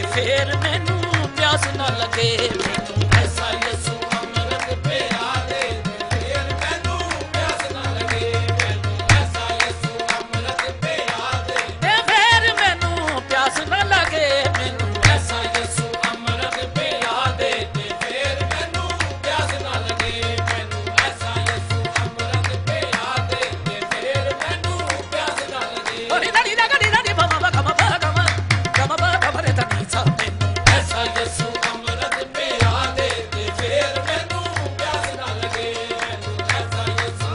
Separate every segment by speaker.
Speaker 1: ਫੇਰ ਮੈਨੂੰ ਪਿਆਸ ਨਾ ਲੱਗੇ ਮੈਨੂੰ ਐਸਾ ਯਿਸੂ ਅੰਮ੍ਰਿਤ ਪਿਆ ਦੇ ਫੇਰ ਮੈਨੂੰ ਪਿਆਸ ਨਾ ਲੱਗੇ ਮੈਨੂੰ ਐਸਾ ਯਿਸੂ ਅੰਮ੍ਰਿਤ ਪਿਆ ਦੇ ਫੇਰ ਮੈਨੂੰ ਪਿਆਸ ਨਾ ਲੱਗੇ ਮੈਨੂੰ ਐਸਾ ਯਿਸੂ ਅੰਮ੍ਰਿਤ ਪਿਆ ਦੇ ਫੇਰ ਮੈਨੂੰ ਪਿਆਸ ਨਾ ਲੱਗੇ ਮੈਨੂੰ ਐਸਾ ਯਿਸੂ ਅੰਮ੍ਰਿਤ ਪਿਆ ਦੇ ਫੇਰ ਮੈਨੂੰ ਪਿਆਸ ਨਾ ਲੱਗੇ ਓਰੀ ਦਾੜੀ ਦਾ ਗੜੀ ਦਾ ਬਾ ਬਾ ਕਮ ਬਾ ਕਮ ਕਮ ਬਾ ਕਮਰੇ ਤਾਂ ਨਹੀਂ ਸਾਥੇ ਐਸਾ ਯਿਸੂ ਅੰਮ੍ਰਿਤ ਪਿਆ ਦੇ ਫੇਰ ਮੈਨੂੰ ਪਿਆਸ ਨਾ ਲੱਗੇ ਮੈਨੂੰ ਐਸਾ ਯਿਸੂ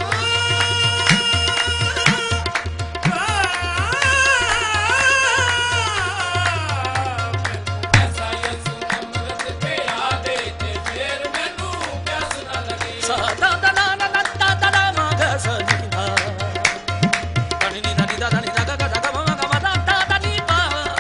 Speaker 1: ਐਸਾ ਯਿਸੂ ਅੰਮ੍ਰਿਤ ਪਿਆ ਦੇ ਫੇਰ ਮੈਨੂੰ ਪਿਆਸ ਨਾ ਲੱਗੇ ਸਦਾ ਦਾ ਨਾ ਨਾ ਨਾ ਦਾ ਨਾ ਮਗ ਸਨੀਦਾ ਕਣੀ ਨੀ ਦਾ ਨੀ ਦਾ ਨੀ ਦਾ ਗਾ ਗਾ ਮਾ ਗਾ ਮਾ ਦਾ ਦਾ ਨੀ ਬਾ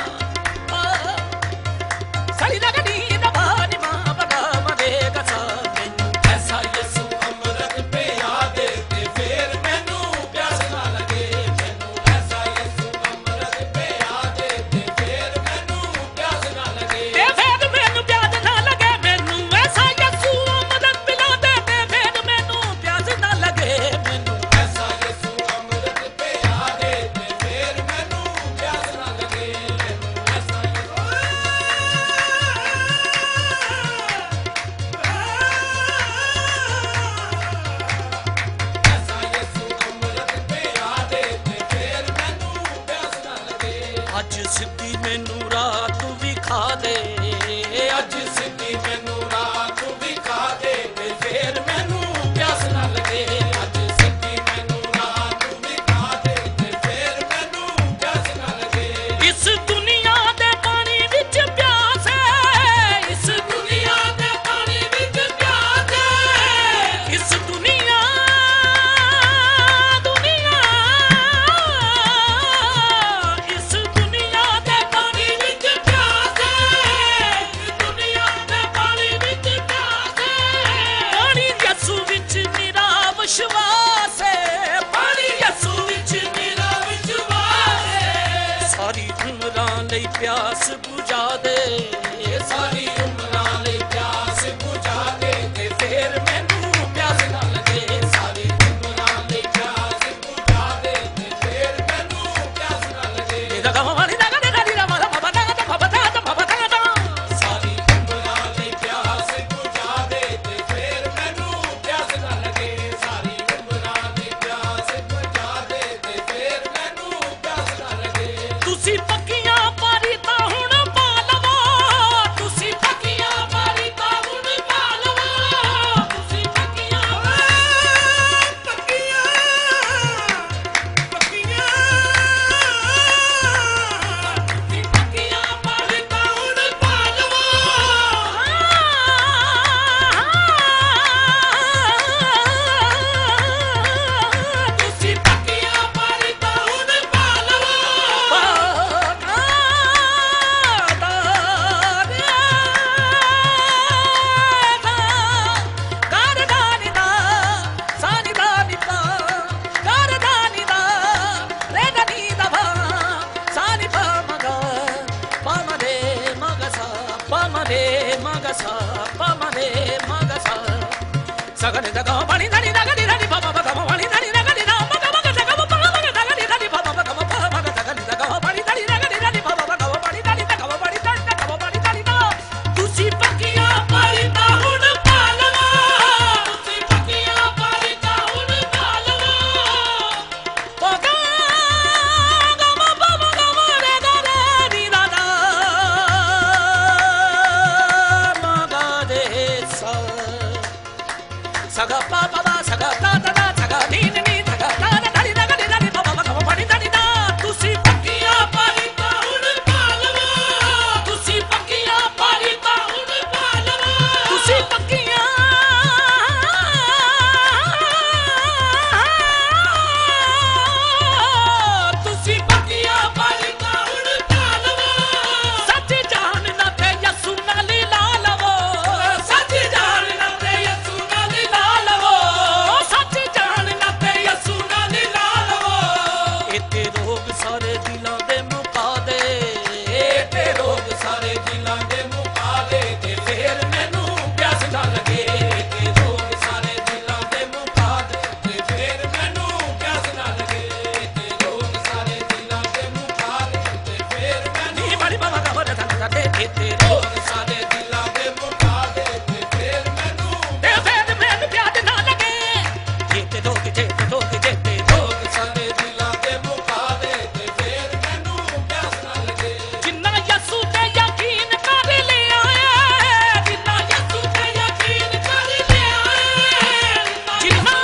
Speaker 1: ਸੜੀ ਦਾ ਨੀ ਦਾ ਬਾ ਨੀ ਮਾ ਬਗਾ ਮਦੇ ਕਸਾ ਮੈਨੂੰ ਐਸਾ ਯਿਸੂ ਅੰਮ੍ਰਿਤ ਪਿਆ ਦੇ ਫੇਰ ਮੈਨੂੰ ਪਿਆਸ ਨਾ ਲੱਗੇ ਮੈਨੂੰ ਐਸਾ ਯਿਸੂ ਅੰਮ੍ਰਿਤ ਪਿਆ ਦੇ ਫੇਰ ਮੈਨੂੰ ਪਿਆਸ ਨਾ ਲੱਗੇ ਫੇਰ ਮੈਨੂੰ ਪਿਆਸ ਨਾ ਲੱਗੇ ਮੈਨੂੰ ਐਸਾ ਯਿਸੂ ਅੰਮ੍ਰਿਤ ਪਿਲਾ ਦੇ ਫੇਰ ਮੈਨੂੰ ਪਿਆਸ ਨਾ ਲੱਗੇ ਮੈਨੂੰ ਐਸਾ ਯਿਸੂ ਅੰਮ੍ਰਿਤ ਪਿਆ ਦੇ ਫੇਰ ਮੈਨੂੰ ਪਿਆਸ ਨਾ ਲੱਗੇ ਮੈਨੂੰ ਐਸਾ ਐਸਾ ਯਿਸੂ ਅੰਮ੍ਰਿਤ ਪਿਆ ਦੇ ਫੇਰ ਮੈਨੂੰ ਪਿਆਸ ਨਾ ਲੱਗੇ ਅੱਜ ਸਿੱਧੀ ਮੈਨੂੰ ਰਾਤ ਵਿਖਾ ਦੇ ਅੱਜ ਸਿੱਧੀ ਮੈਨੂੰ ਰਾਤ ਵਿਖਾ ਦੇ ਫੇਰ ਮੈਨੂੰ ਪਿਆਸ ਨਾ ਲੱਗੇ ਅੱਜ ਸਿੱਧੀ ਮੈਨੂੰ ਰਾਤ ਵਿਖਾ ਦੇ ਫੇਰ ਮੈਨੂੰ ਪਿਆਸ ਨਾ ਲੱਗੇ ਇਸ ਦੁਨੀਆ ਦੇ ਪਾਣੀ ਵਿੱਚ ਪਿਆਸ ਹੈ ਇਸ ਦੁਨੀਆ ਦੇ ਪਾਣੀ ਵਿੱਚ ਪਿਆਸ ਹੈ ਇਸ ਦੁਨੀਆ ਇਸ ਦੁਨੀਆ ਦੇ ਪਾਣੀ ਵਿੱਚ ਪਿਆਸ ਹੈ ਇਸ ਦੁਨੀਆ ਦੇ ਪਾਣੀ ਵਿੱਚ ਪਿਆਸ ਹੈ ਪਾਣੀ ਯਿਸੂ ਵਿੱਚ ਮੇਰਾ ਵਿਸ਼ਵਾਸ ਹੈ ਪਾਣੀ ਯਿਸੂ ਵਿੱਚ ਮੇਰਾ ਵਿਸ਼ਵਾਸ ਹੈ ਸਾਰੀ ਉਮਰਾਂ ਲਈ ਪਿਆਸ ਬੁਝਾ ਦੇ ਸਾਰੀ ਉਮਰਾਂ ਲਈ ਪਿਆਸ ਬੁਝਾ ਦੇ ਫੇਰ ਮੈਨੂੰ ਪਿਆਸ ਨਾ ਲੱਗੇ ਸਾਰੀ ਉਮਰਾਂ ਲਈ ਪਿਆਸ ਬੁਝਾ ਦੇ ਫੇਰ ਮੈਨੂੰ ਪਿਆਸ ਨਾ ਲੱਗੇ ਦਾ ਗਮ ਵਾਲੀ ਦਾ ਗਾ ਦੀ ਦਾ ਮਾ ਬਾ ਦਾ ਦਾ ਬਾ ਦਾ ਦਾ ਬਾ ਦਾ ਦਾ ਸਾਰੀ ਉਮਰਾਂ ਲਈ ਪਿਆਸ ਬੁਝਾ ਦੇ ਫੇਰ ਮੈਨੂੰ ਪਿਆਸ ਨਾ ਲੱਗੇ ਸਾਰੀ ਉਮਰਾਂ ਲਈ ਪਿਆਸ ਬੁਝਾ ਦੇ ਫੇਰ ਮੈਨੂੰ ਪਿਆਸ ਨਾ ਲੱਗੇ ਤੁਸੀਂ ਪੱਕੀਆਂ ਪਾਰੀ ਤਾਂ ਹੁਣ ਪਾ ਲਵੋ ਤੁਸੀਂ ਪੱਕੀਆਂ ਸਾਡੇ ਚੇਤੇ ਰੋਗ ਸਾਡੇ ਦਿਲਾਂ ਦੇ ਮੁਕਾ ਦੇ ਤੇ ਫੇਰ ਮੈਨੂੰ ਪਿਆਸ ਨਾ ਲੱਗੇ ਚੇਤੇ ਰੋਗ ਚੇਤੇ ਰੋਗ ਚੇਤੇ ਰੋਗ ਸਾਡੇ ਦਿਲਾਂ ਦੇ ਮੁਕਾ ਦੇ ਤੇ ਫੇਰ ਮੈਨੂੰ ਪਿਆਸ ਨਾ ਲੱਗੇ ਜਿੰਨਾ ਯਿਸੂ ਤੇ ਯਕੀਨ ਕਰ ਲਿਆ ਏ ਜਿੰਨਾ ਯਿਸੂ ਤੇ ਯਕੀਨ ਕਰ ਲਿਆ ਏ ਜਿੰਨਾ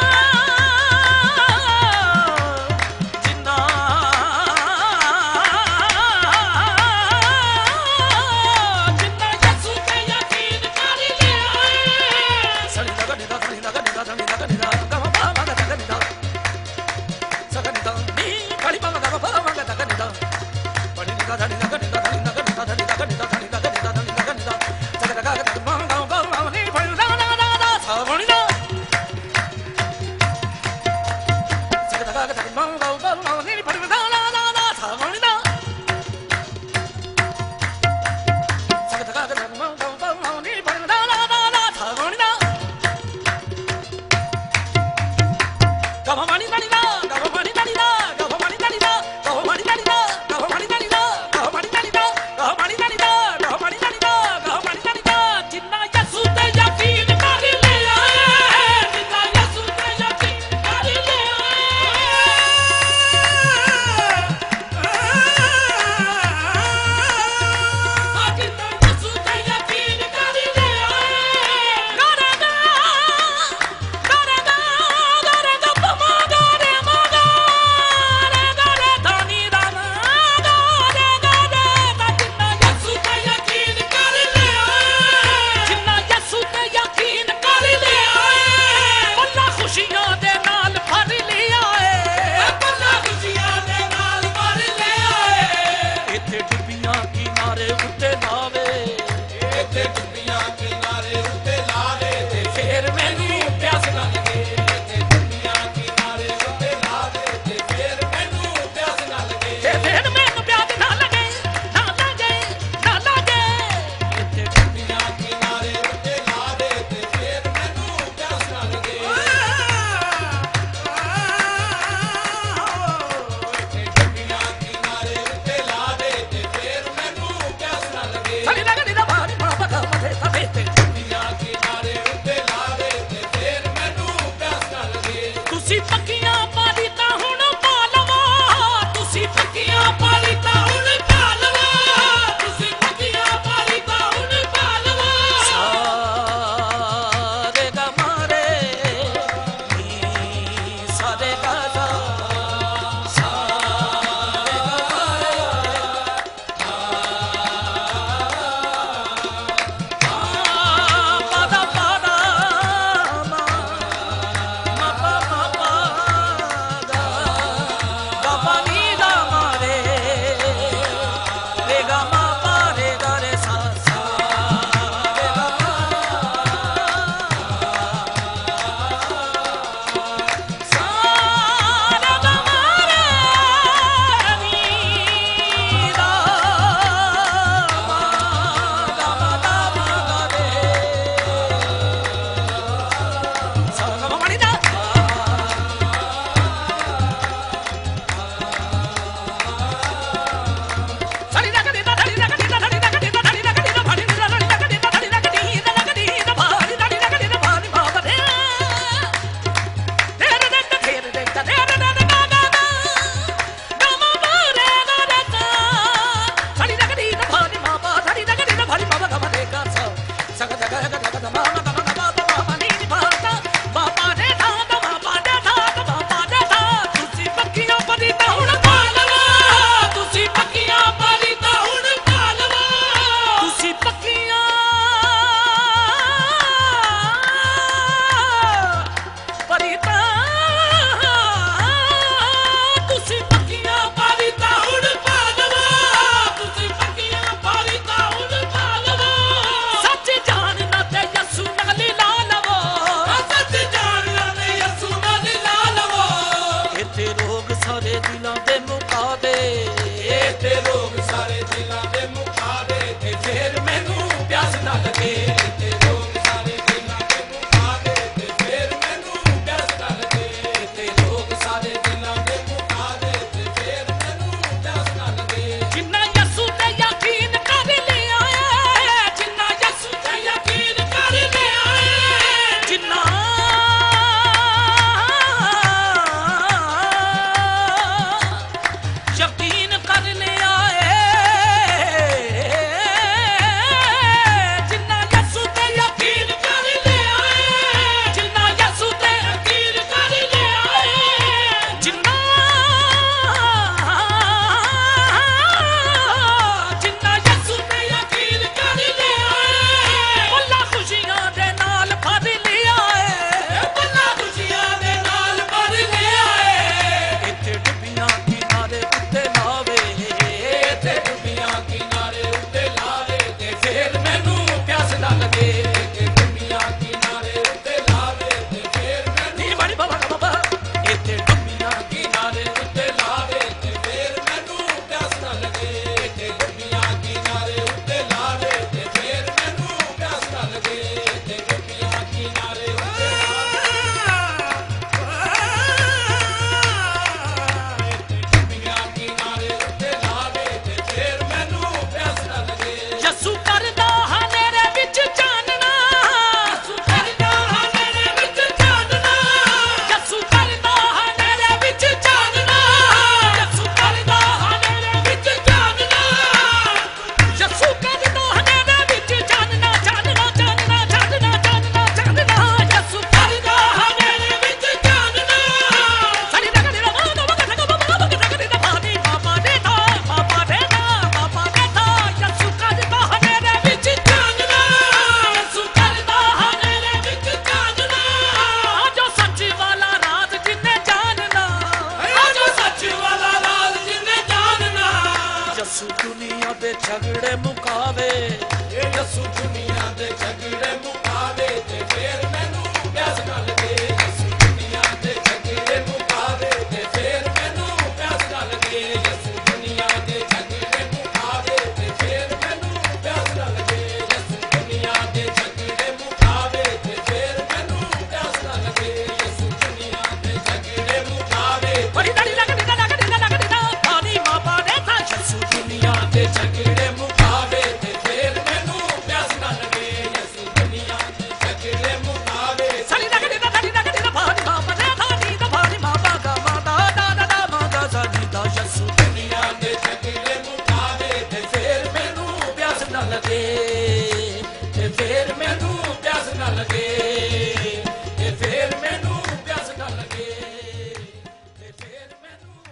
Speaker 1: ਝਗੜੇ ਮੁਕਾਵੇ
Speaker 2: ਯਸੂ ਦੁਨੀਆ ਦੇ ਝਗੜੇ ਮੁਕਾਵੇ ਤੇ ਫੇਰ ਮੈਨੂੰ ਪਿਆਸ ਨਾ ਲੱਗੇ ਯਸੂ ਦੁਨੀਆ ਦੇ ਝਗੜੇ ਮੁਕਾਵੇ ਤੇ ਫੇਰ ਮੈਨੂੰ ਪਿਆਸ ਨਾ ਲੱਗੇ ਯਸੂ ਦੁਨੀਆ ਦੇ ਝਗੜੇ ਮੁਕਾਵੇ ਤੇ ਫੇਰ ਮੈਨੂੰ ਪਿਆਸ ਨਾ ਲੱਗੇ ਯਸੂ ਦੁਨੀਆ ਦੇ ਝਗੜੇ ਮੁਕਾਵੇ ਤੇ ਫੇਰ ਮੈਨੂੰ ਪਿਆਸ ਨਾ ਲੱਗੇ ਯਸੂ ਦੁਨੀਆ ਦੇ ਝਗੜੇ ਮੁਕਾਵੇ
Speaker 1: ਬੜੀ ਡੜੀ ਲੱਗਦੀ ਨਾ ਪਾਣੀ ਮਾਪਾ ਦੇ ਥਾਂ ਯਸੂ ਦੁਨੀਆ ਦੇ
Speaker 2: ਝਗੜੇ ਮੁਕਾਵੇ ਤੇ ਫੇਰ ਮੈਨੂੰ ਪਿਆਸ ਨਾ ਲੱਗੇ ਯਸੂ ਦੁਨੀਆ ਦੇ ਝਗੜੇ ਮੁਕਾਵੇ
Speaker 1: ਸਲੀ ਲੱਗਦੀ ਨਾ ਪਾਣੀ ਮਾਪਾ ਦੇ ਥਾਂ ਨੀ ਦਾ ਪਾਣੀ ਮਾਪਾ ਦਾ ਮਾਦਾ ਦਾ ਮਾਦਾ ਸਦੀ ਦਾ ਯਸੂ
Speaker 2: ਦੁਨੀਆ ਦੇ ਝਗੜੇ ਮੁਕਾਵੇ ਤੇ ਫੇਰ ਮੈਨੂੰ ਪਿਆਸ ਨਾ ਲੱਗੇ ਤੇ ਫੇਰ ਮੈਨੂੰ ਪਿਆਸ ਨਾ ਲੱਗੇ ਤੇ ਫੇਰ ਮੈਨੂੰ ਪਿਆਸ ਨਾ ਲੱਗੇ ਤੇ ਫੇਰ ਮੈਨੂੰ